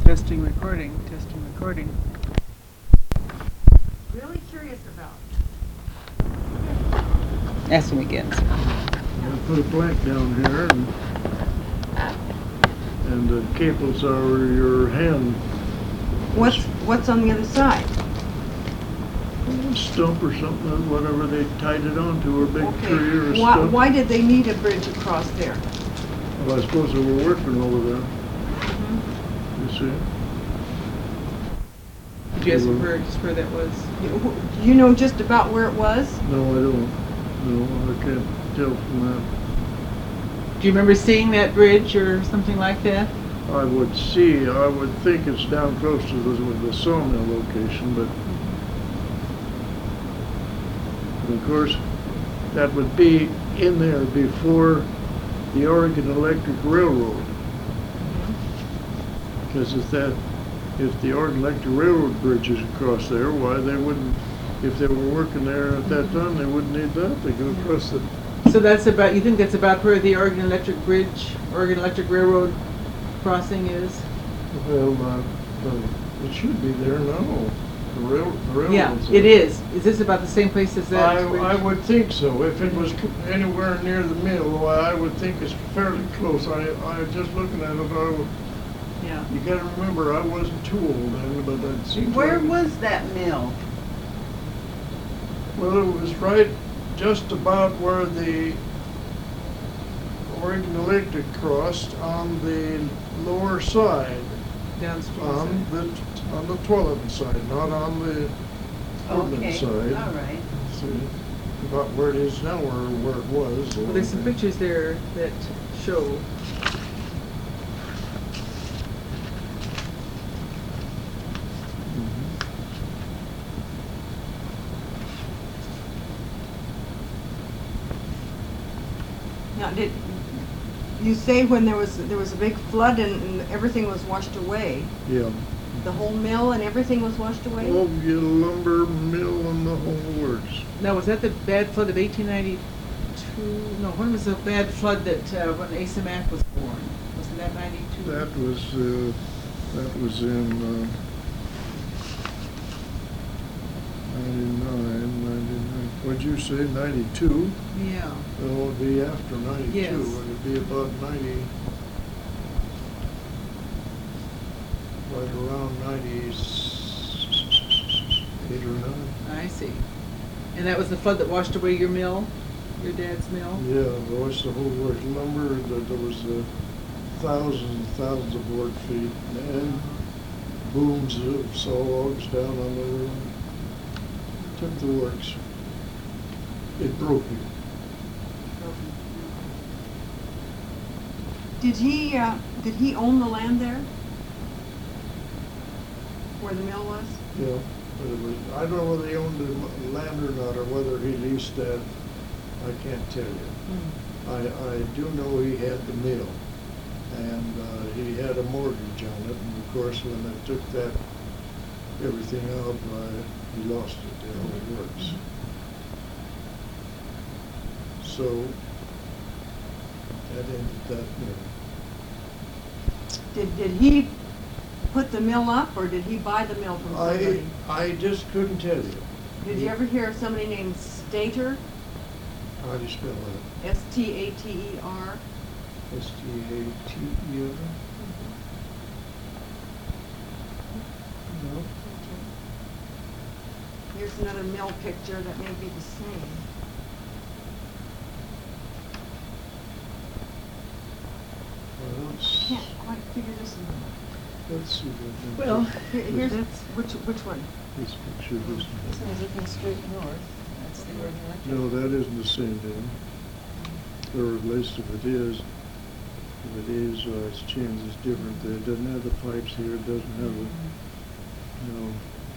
Testing recording, testing recording. Really curious about. Ask him again. I put a blank down here, and the cables are your hand What's on the other side? stump or something, whatever they tied it onto, or big tree or a Why, stump. why did they need a bridge across there? Well, I suppose they were working over there, you see. Did you ask him just where that was? Do you know just about where it was? No, I don't. No, I can't tell from that. Do you remember seeing that bridge or something like that? I would think it's down close to the sawmill location, but of course, that would be in there before the Oregon Electric Railroad. Because if the Oregon Electric Railroad bridge is across there, why they wouldn't, if they were working there at that time, they wouldn't need that. They go across the. So that's about, you think that's about where the Oregon Electric Bridge, Oregon Electric Railroad crossing is? Well, it should be there now. The railroad's Yeah, there. it is. Is this about the same place as that bridge? I would think so. If it was anywhere near the mill, why, I would think it's fairly close. I just looking at it, Yeah. you gotta remember, I wasn't too old then, but it seems Where like, was that mill? well, it was right just about where the Oregon Electric crossed on the lower side, Downstream. on the Tualatin side, not on the Portland Okay, side. all right. See, about where it is now, where it was. Well, there's some pictures there that show. Now, did you say when there was a big flood and everything was washed away? Yeah. The whole mill and everything was washed away? Oh, you lumber mill and the whole works. Now, was that the bad flood of 1892? No, when was the bad flood that, when Asa Mack was born? Wasn't that 92? That was in 99. What'd you say, 92? Yeah. Well, it would be after 92. Yes. It would be about 90, right around 98 or 9. I see. And that was the flood that washed away your mill? Your dad's mill? Yeah, the rest of the whole works. Lumber, there was thousands and thousands of board feet and booms of saw logs down on the road. Took the works. It broke it. Did he own the land there? Where the mill was? Yeah, but it was, I don't know whether he owned the land or not, or whether he leased that. I can't tell you. I do know he had the mill, and he had a mortgage on it, and of course when they took everything out, he lost it, the whole works. So, that ended that mill. Did he put the mill up, or did he buy the mill from somebody? I just couldn't tell you. Did you ever hear of somebody named Stater? How do you spell that? S-T-A-T-E-R? S-T-A-T-E-R? No. Here's another mill picture that may be the same. Well, Can't quite figure this one out. let's see. Well, Here's, that's, which one? This picture, this This one is looking straight north. That's the Oregon Electric. no, that isn't the same thing. Or at least if it is, it's changed, it's different. It doesn't have the pipes here, it doesn't have the, no.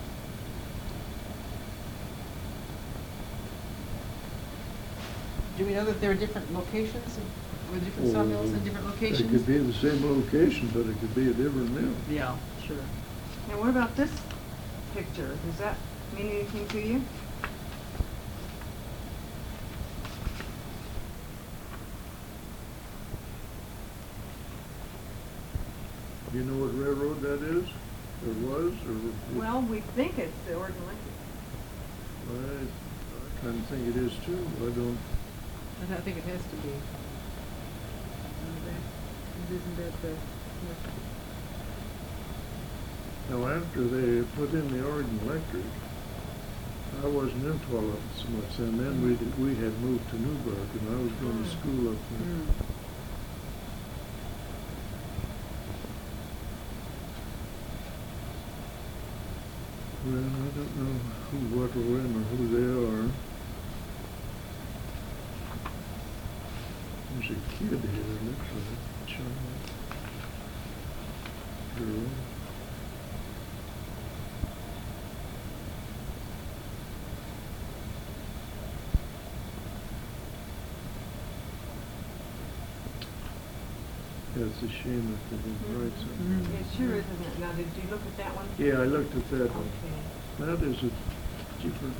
do we know that there are different locations, or different sawmills in different locations? It could be the same location, but it could be a different mill. Yeah, sure. And what about this picture? Does that mean anything to you? Do you know what railroad that is, or was, or? Well, we think it's the Oregon Electric. I kind of think it is too. I don't. I don't think it has to be. Isn't that the? Now, after they put in the Oregon Electric, I wasn't in Tualatin so much, and then we had moved to Newburgh, and I was going to school up there. Mm. Well, I don't know who, what, or when, or who they are. There's a kid here, looks like, child. Girl. Yeah, it's a shame that they didn't write something. Mhm. It sure is, isn't it? Now, did you look at that one? Yeah, I looked at that one. Okay. That is a different.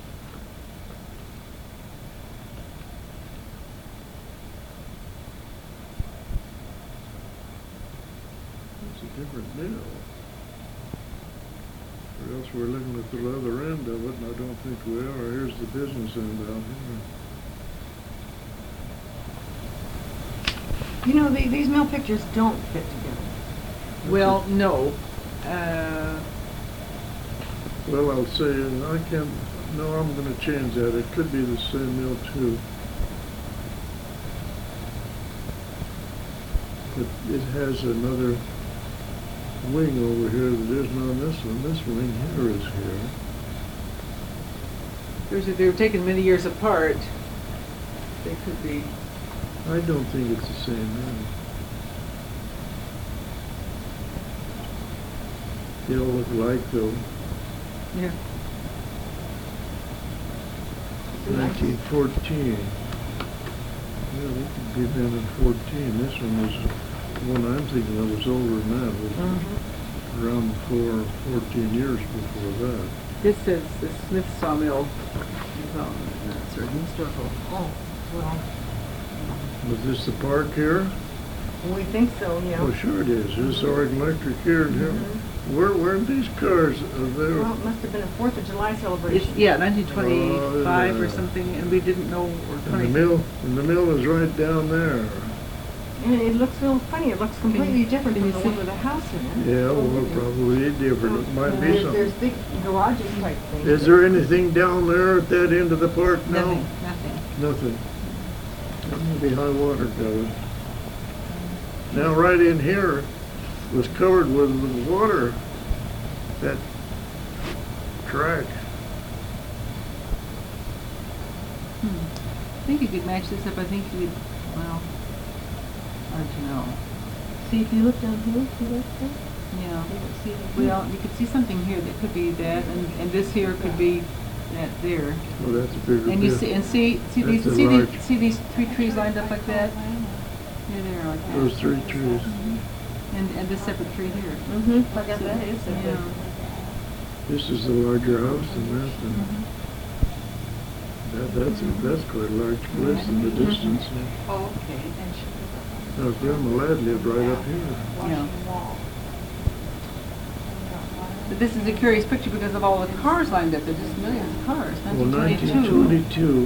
It's a different mill. Or else we're looking at the other end of it, and I don't think we are. Here's the business end out here. You know, these mill pictures don't fit together. Well, no. Well, I'll say, I can't, no, I'm gonna change that. It could be the same mill too. But it has another wing over here that isn't on this one. This wing here is here. They were taken many years apart. They could be. I don't think it's the same mill. They all look alike though. Yeah. 1914. Yeah, they could be then in 14. This one was, the one I'm thinking of was older than that. Was Mhm. around 14 years before that. This says the Smith Sawmill Development. That's sort of historical. Oh, well, Was this the park here? we think so, yeah. Oh, sure it is. This is Oregon Electric here and here. Mhm. Where are these cars? There. Well, it must have been a 4th of July It's, celebration. yeah, 1925 Oh, or yeah. something, and we didn't know, or And 20. the mill is right down there. And it looks a little funny. It looks completely different can from you the one see? with the house in it. Yeah, well, probably different. It might be There's something. big garages type things. Is there anything down there at that end of the park now? Nothing, nothing. Nothing. That may be high water cover. Now, right in here was covered with water. That track. I think you could match this up. I think you would, well, hard to know. See, if you look down here, see that stuff? Yeah. You don't see it. Well, you could see something here that could be that, and this here could be that there. Oh, that's a bigger And you bit. see these, That's a large- see these three trees lined up like that? They're there like that. Those three trees. And this separate tree here. Mm-hmm. I guess that is a Yeah. This is the larger house than that. Mhm. That's quite a large place in the distance. Oh, okay. Now, Grandma Ladd lived right up here. Yeah. But this is a curious picture because of all the cars lined up. There's just millions of cars. Well, 1922. 1922.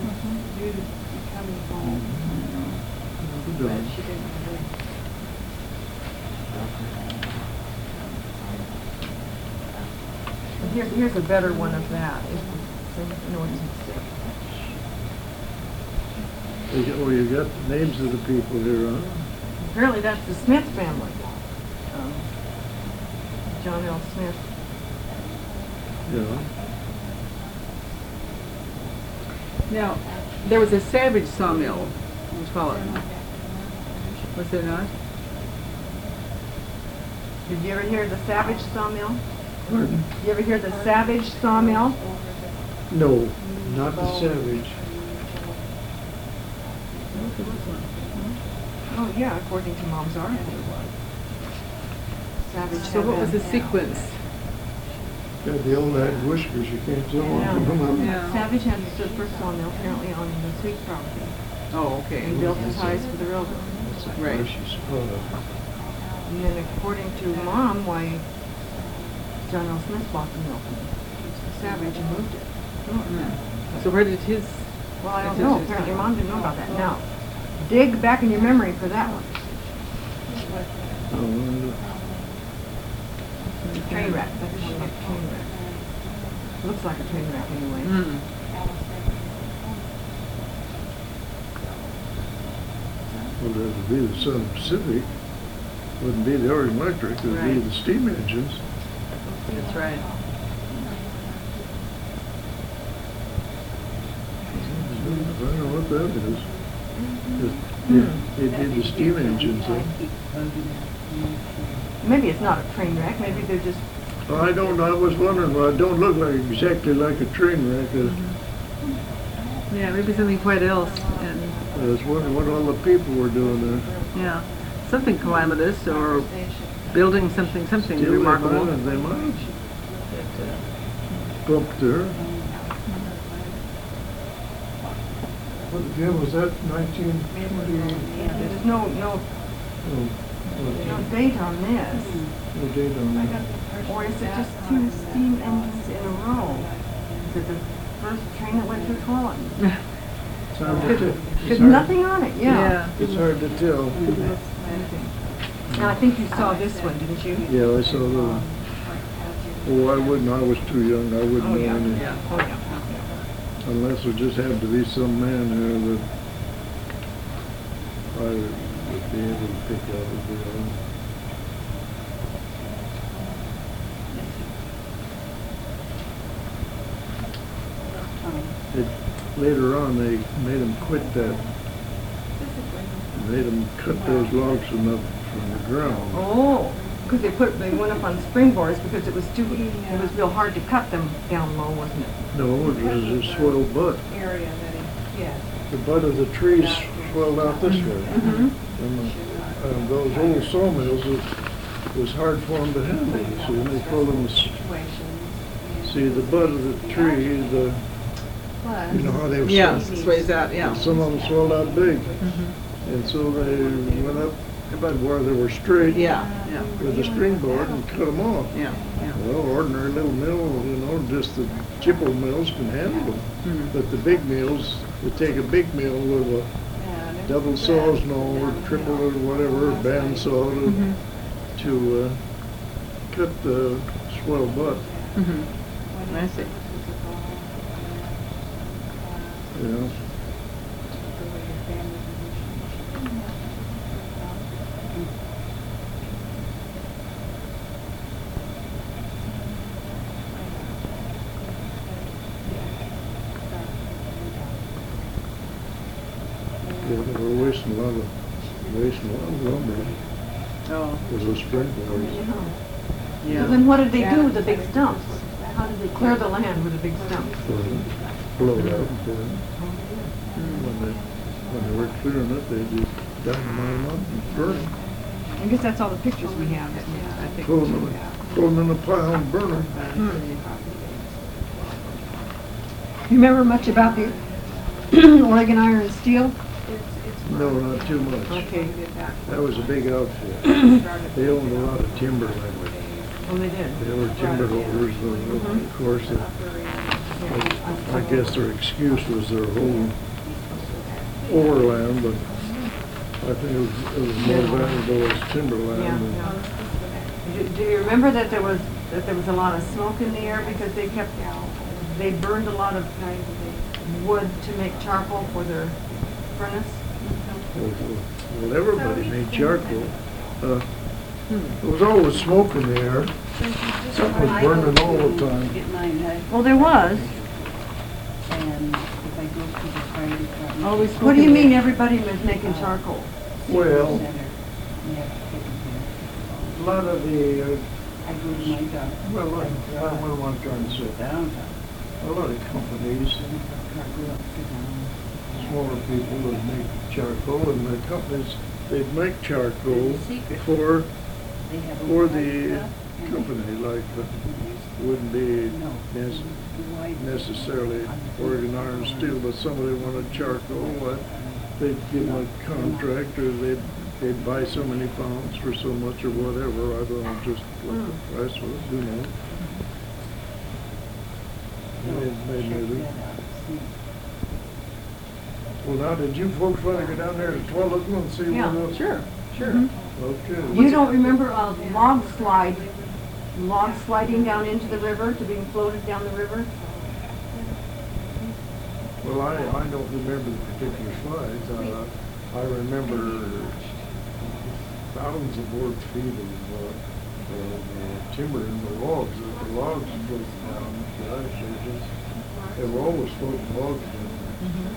But she didn't really. Here's a better one of that. So you know what it's Oh, you got the names of the people here, huh? Apparently that's the Smith family. John L. Smith. Yeah. Now, there was a Savage sawmill in Tualatin. Was there not? Did you ever hear the Savage sawmill? Pardon? You ever hear the Savage sawmill? No, not the Savage. Oh, yeah, according to Mom's article it was. Savage So had what was been- the sequence? Got the old had whiskers, you can't tell Yeah. them. Yeah. Savage had the first sawmill apparently on the Sweet property Oh, okay. and built the ties for the railroad. That's a Right. precious spot. And then according to Mom, why John L. Smith bought the mill from Savage and moved it north. So where did his? Well, I don't know. Apparently Mom didn't know about that. Now, dig back in your memory for that one. Train wreck. That's the one about the train wreck. Looks like a train wreck anyway. Mm. Well, it would be the Southern Pacific, wouldn't be the Oregon Electric, it would be Right. the steam engines. That's right. I don't know what that is. They did the steam engines, though. Maybe it's not a train wreck. Maybe they're just. Well, I don't know, I was wondering, well, it don't look like exactly like a train wreck. Yeah, maybe something quite else. And I was wondering what all the people were doing there. yeah, something calamitous or building something Still, remarkable. They might have bumped there. What again, was that 1928? There's no date on this. No date on that. Or is it just two steam engines in a row? Is it the first train that went through Holland? It's hard to tell. There's nothing on it, yeah. It's hard to tell. Now, I think you saw this one, didn't you? Yeah, I saw the, oh, I wouldn't, I was too young, I wouldn't Oh, know yeah. any. Oh, yeah. Unless there just happened to be some man here that I would be able to pick up as we go. Later on, they made them quit that, made them cut those logs from the ground. Oh, because they went up on springboards because it was real hard to cut them down low, wasn't it? No, it was a swell butt. Area that he, yes. The butt of the trees swelled out this way. Mm-hmm. And those old sawmills, it was hard for them to handle, you see, and they called them, see, the butt of the tree, you know how they were Yeah, swelled? sways out. Yeah. Some of them swelled out big, and so they went up about where they were straight Yeah. Yeah. with a springboard and cut them off. Yeah. Yeah. Well, ordinary little mill, you know, just the chipper mills can handle them. Mhm. But the big mills, you take a big mill with a double saws, or triple or whatever, bandsaw to cut the swell butt, Mm-hmm. I see. you know. Yeah, they were wasting a lot of lumber Oh. with those springboards. Yeah. So then what did they do with the big stumps? How did they clear the land with the big stumps? Blow it out. When they were clearing it, they just dynamite them up and burn them. I guess that's all the pictures we have. I think. Throw them in a pile and burn them. You remember much about the Oregon Iron and Steel? No, not too much. Okay. That was a big outfit. They owned a lot of timber land. Oh, they did. They were timber holders, of course. I guess their excuse was their whole overland, but I think it was more valuable as timberland. Yeah. than- Do you remember that there was a lot of smoke in the air because they burned a lot of wood to make charcoal for their furnace? Well, everybody made charcoal. There was always smoke in the air. Something was burning all the time. Get mine, Well, there was. and if I go to the fire department. Always. What do you mean everybody was making charcoal? Well, Center, you have to take them a lot of the, here. I go to my doctor. well, what am I trying to say? Downtown. A lot of companies, smaller people would make charcoal, and the companies, they'd make charcoal for They have a the white stuff and company, like, wouldn't be necessarily Oregon Iron and Steel, but somebody wanted charcoal, they'd give them a contract, or they'd they'd buy so many pounds for so much or whatever, I don't know, just what the price was, who knows? Maybe. Well, now, did you folks want to go down there to Twilight and see Yeah, what else? Sure, sure. Okay. You don't remember a log sliding down into the river, to being floated down the river? Well, I don't remember the particular slides. I remember thousands of board feet of timber in the logs. The logs floated down. Gosh, they were always floating logs down there.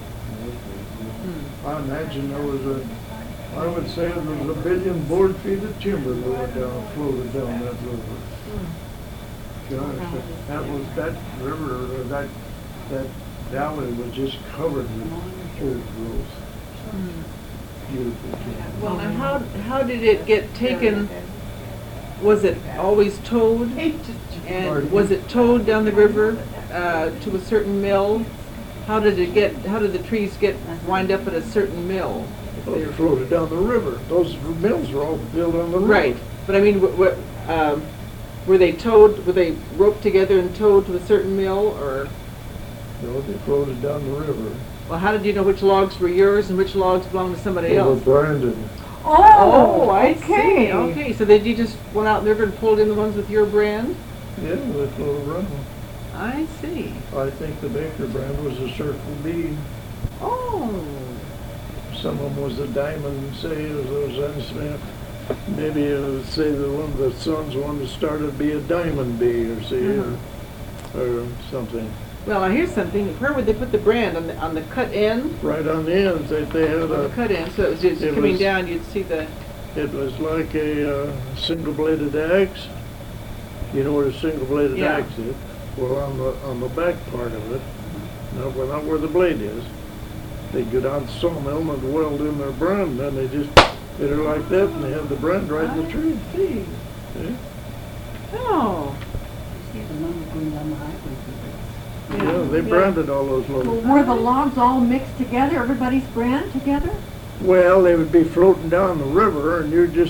I imagine there was I would say there was 1 billion board feet of timber that went down, floated down that river. Gosh, that river, or that valley was just covered with old growth. Beautiful timber. Well, now how did it get taken? Was it always towed? And was it towed down the river to a certain mill? How did the trees wind up at a certain mill? Well, they floated down the river. Those mills were all built on the river. Right, but I mean, were they towed? Were they roped together and towed to a certain mill, or? No, they floated down the river. Well, how did you know which logs were yours and which logs belonged to somebody They were else? branded. Oh, I see. okay. Okay, so then you just went out in the river and pulled in the ones with your brand? Yeah, they floated around. I see. I think the Baker brand was a Circle B. Oh. Some of them was a Diamond, say, it was N. Smith. Maybe say the son's one that started to be a Diamond B, or say, or something. Well, now here's something. Where would they put the brand? On the cut end? Right on the ends, they had On the cut end, so it was just it coming was- down, you'd see the... it was like a single-bladed axe. You know what a single-bladed Yeah. axe is? Well, on the back part of it, not where the blade is, they'd go down to the sawmill and weld in their brand, then they just hit her like that, and they had the brand right in the tree. I see. See? Oh. See the number going down the highway. Yeah, they branded all those Well, loads. were the logs all mixed together, everybody's brand together? Well, they would be floating down the river, and you just,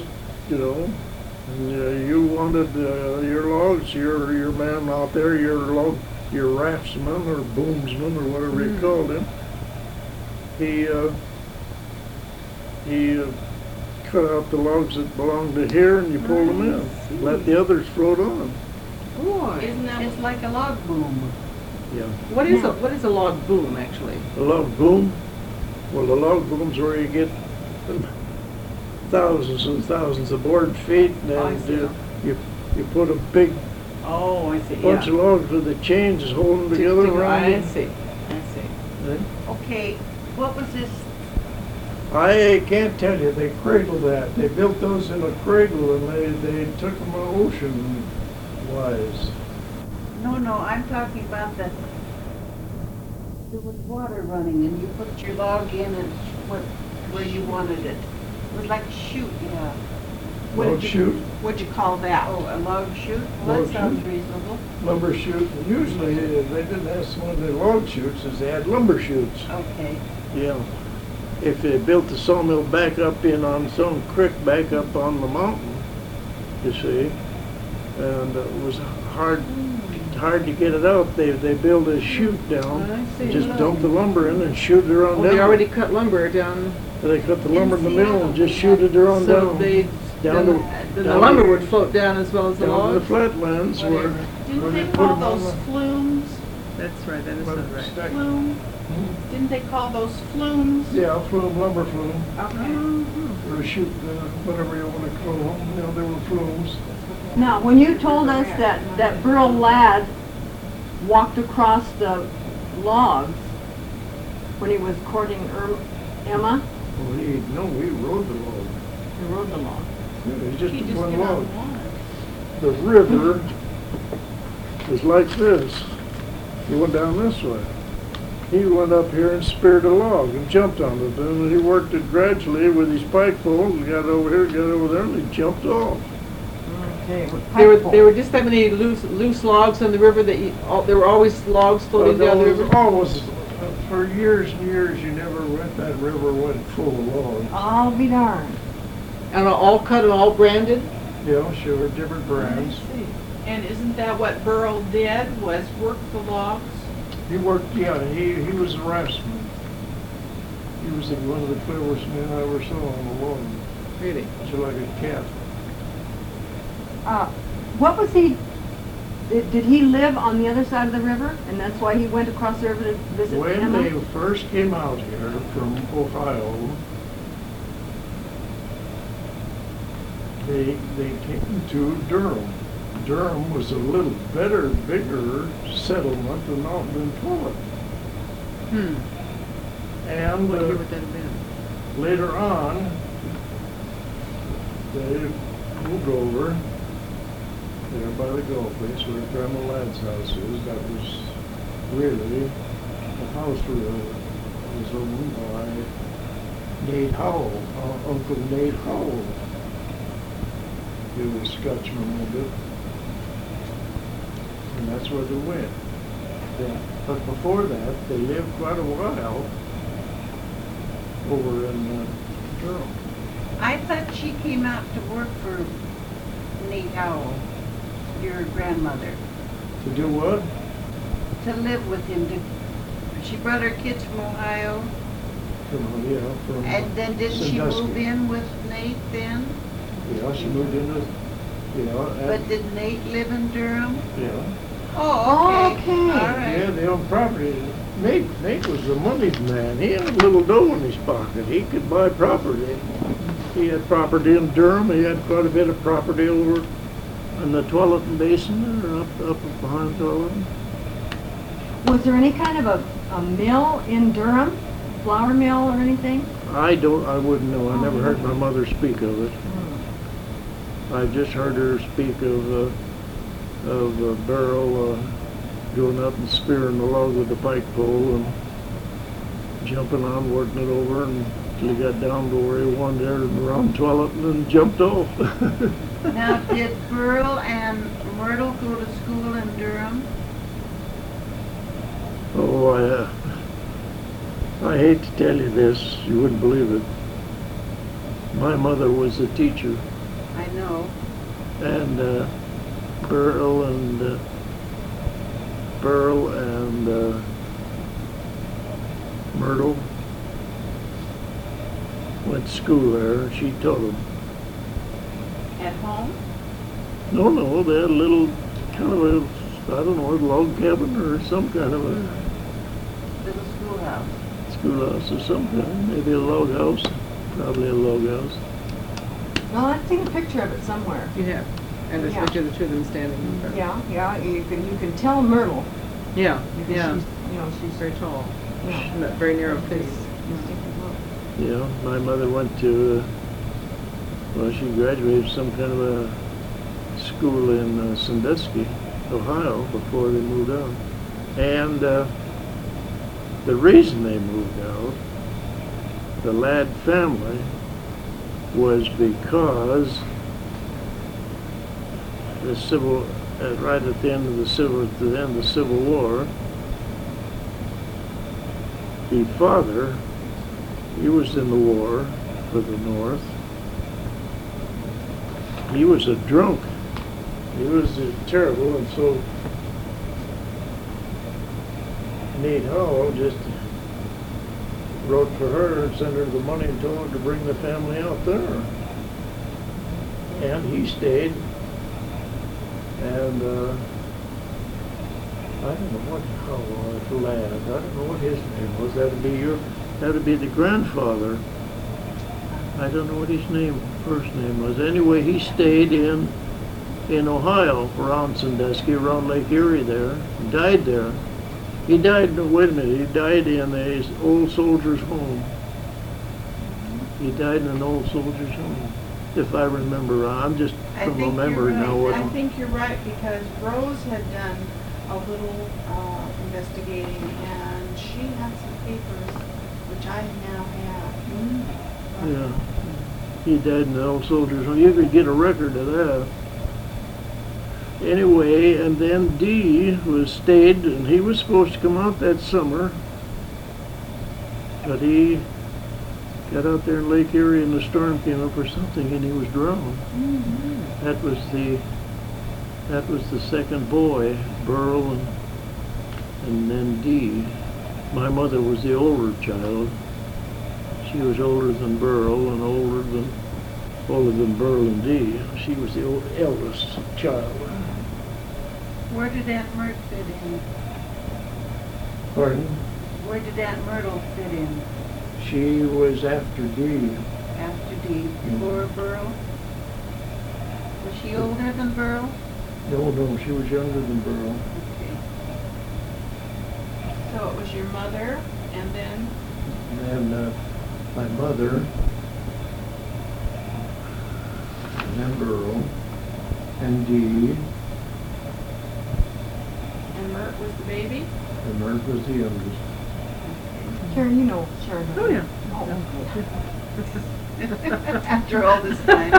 you wanted your logs, your man out there, your raftsman or boomsman or whatever you called him. He cut out the logs that belonged to here, and you pulled them in. Let the others float on. Boy. It's like a log boom. Yeah. What is a log boom, actually? A log boom? Well, the log boom's where you get thousands and thousands of board feet, and I then see. you put a big Oh, I see, bunch of logs with the chains holding them together around I it. see, I see. Okay, what was this? I can't tell you, they cradled that. They built those in a cradle, and they took them ocean-wise. No, I'm talking about there was water running and you put your log in and where you wanted it. It was like a chute, yeah. Log chute, What'd you call that? Oh, a log chute? Well, Log that sounds chute. reasonable. lumber chute. And usually, they didn't have so many log chutes as they had lumber chutes. Okay. Yeah. If they built the sawmill back up on some creek back up on the mountain, you see, and it was hard to get it out, they built a chute down, I see. just dump the lumber in and shoot it around Oh, down. they already cut lumber down, They cut the lumber in the middle and just shoot it around so down. they, Down then to- the down lumber to- would float down as well as the down to the logs? flatlands where Whatever. where Didn't they they put call them on those the flumes? That's right, that is not right. stack. Flume? Didn't they call those flumes? Yeah, flume, lumber flume, Okay. or shoot, whatever you want to call them, they were flumes. Now, when you told us that Burl Ladd walked across the logs when he was courting Emma, Well, we rode the log. he rode the log. Yeah, he just He took just one get on log. the water. The river is like this. He went down this way. He went up here and speared a log and jumped on it. And he worked it gradually with his pike pole and got over here, got over there, and he jumped off. Okay. There were just that many loose logs on the river that there were always logs floating down the There was river? always for years and years, you never went, that river went full of logs. I'll be darned. And all cut and all branded? Yeah, sure, different brands. And isn't that what Burl did, was work the logs? He worked, yeah, he was a raftsman. He was one of the cleverest men I ever saw on the log. Really? He's like a cat. What was he, did he live on the other side of the river? And that's why he went across the river to visit When Emma? they first came out here from Ohio, they came to Durham. Durham was a little better, bigger settlement than Plymouth. And What year would that have been? later on, they moved over there by the golf place where Grandma Ladd's house is. That was really, the house was owned by Nate Howell, Uncle Nate Howell. He was a Scotchman a little bit. And that's where they went. Yeah. But before that, they lived quite a while over in Durham. I thought she came out to work for Nate Howell, your grandmother, To do what? to live with him. She brought her kids from Ohio, From and then did she Sandusky. move in with Nate then? Yeah, she moved into, But did Nate live in Durham? yeah. Oh, okay. Okay. All right. Yeah, they owned property. Nate was a moneyed man. He had a little dough in his pocket. He could buy property. He had property in Durham. He had quite a bit of property over in the Tualatin Basin, or up behind Tualatin. Was there any kind of a mill in Durham? Flour mill or anything? I wouldn't know. I never heard my mother speak of it. I just heard her speak of Burl going up and spearing the log with the pike pole and jumping on, working it over until he got down to where he wanted there around Tualatin and jumped off. Now, did Burl and Myrtle go to school in Durham? Oh, I hate to tell you this, you wouldn't believe it. My mother was a teacher, I know. and Burl and Myrtle went to school there. She taught them. At home? No, they had a little kind of a, I don't know, a log cabin or some kind of a Little schoolhouse. schoolhouse of some kind. Maybe a log house, probably a log house. Well, I've seen a picture of it somewhere. You have. And there's a Yeah. picture of the two of them standing in front. Yeah, you can tell Myrtle. Yeah, Because yeah. she's, She's very tall. Yeah. And that very narrow face. Yeah, my mother went to, she graduated some kind of a school in Sandusky, Ohio, before they moved out. And the reason they moved out, the Ladd family, was because the civil, right at the end of the Civil War, the father, he was in the war for the North. He was a drunk. He was terrible, and so Nate Howell just wrote for her and sent her the money and told her to bring the family out there. And he stayed. And I don't know what Howell, Ladd, I don't know what his name was. That'd be the grandfather. I don't know what his first name was. Anyway, he stayed in Ohio, around Sandusky, around Lake Erie there. He died there. He died in a old soldier's home. He died in an old soldier's home, if I remember right. I'm just I from think memory you're now. right. I think you're right, because Rose had done a little investigating, and she had some papers, which I now have. Yeah. He died in an old soldier's home. You could get a record of that. Anyway, and then Dee stayed, and he was supposed to come out that summer, But he got out there in Lake Erie and the storm came up or something and he was drowned. That was the second boy, Burl and then Dee. My mother was the older child. She was older than Burl and older than Burl and Dee. She was the eldest child. Where did Aunt Myrtle fit in? Pardon? Where did Aunt Myrtle fit in? She was after Dee. After Dee, before Burl? Was she older than Burl? No, she was younger than Burl. Okay. So it was your mother, and then, And then my mother, and then Burl, and Dee, and Mert was the baby? and Mert was the youngest. Karen, you know Sharon. Oh, yeah. After all this time.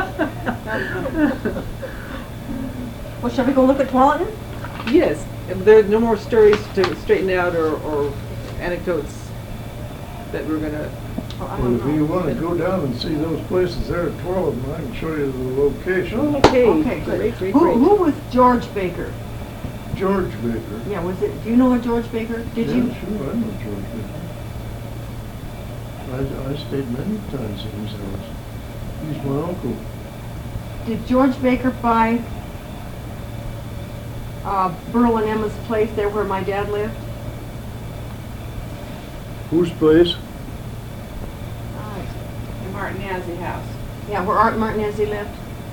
Well, shall we go look at Tualatin? Yes, there are no more stories to straighten out or anecdotes that we're gonna, Oh, I Well, don't if you know. want to go down and see those places there at 12, I can show you the location. okay, Okay, good. great, great, Who great. was George Baker? George Baker. Yeah, was it, do you know a George Baker? Did Yeah, you? sure, I know George Baker. I stayed many times in his house. He's my uncle. Did George Baker buy Burl and Emma's place there where my dad lived? Whose place? The Martinazzi house. Yeah, where Art Martinezzi lived?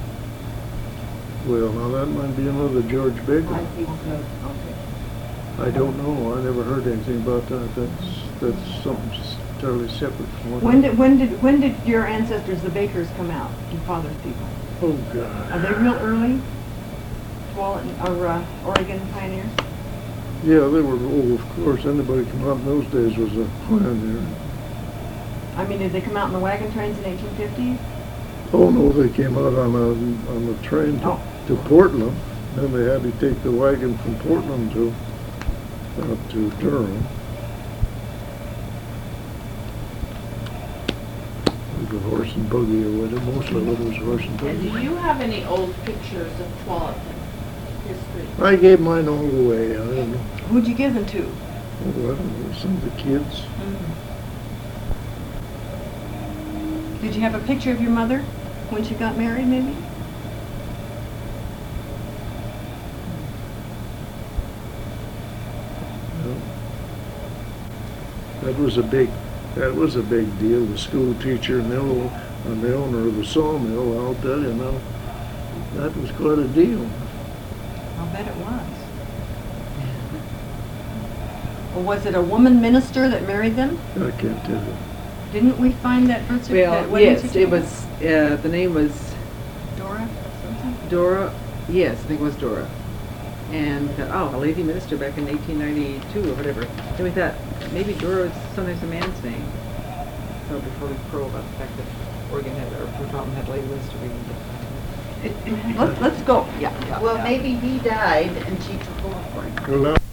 Well, now that might be another George Baker. I think so. Okay. I don't know. I never heard anything about that. That's something totally separate from what. When did your ancestors, the Bakers, come out? Your father's people? Oh Are God. they real early? Tualatin, or Oregon pioneers? Yeah, they were. Oh, of course. Anybody come out in those days was a pioneer. I mean, did they come out in the wagon trains in 1850? Oh no, they came out on a train to Portland. Then they had to take the wagon from Portland out to Durham. With a horse and buggy or whatever. Mostly it was horse and And do buggy. you have any old pictures of Tualatin history? I gave mine all away. I don't know. Who'd you give them to? Oh, I don't know. Some of the kids. Did you have a picture of your mother when she got married, maybe? No. That was a big deal. The school teacher and the owner of the sawmill, I'll tell you now, that was quite a deal. I'll bet it was. Well, was it a woman minister that married them? I can't tell you. Didn't we find that birth certificate? Well, wedding yes, it certificate? was, the name was Dora something? Dora, yes, I think it was Dora. And, a lady minister back in 1892 or whatever. Then we thought, maybe Dora is sometimes a man's name. So before we crow about the fact that Oregon had, or Tualatin had lady minister, we Let's go. Yeah. Well, maybe he died and she took over. Well, now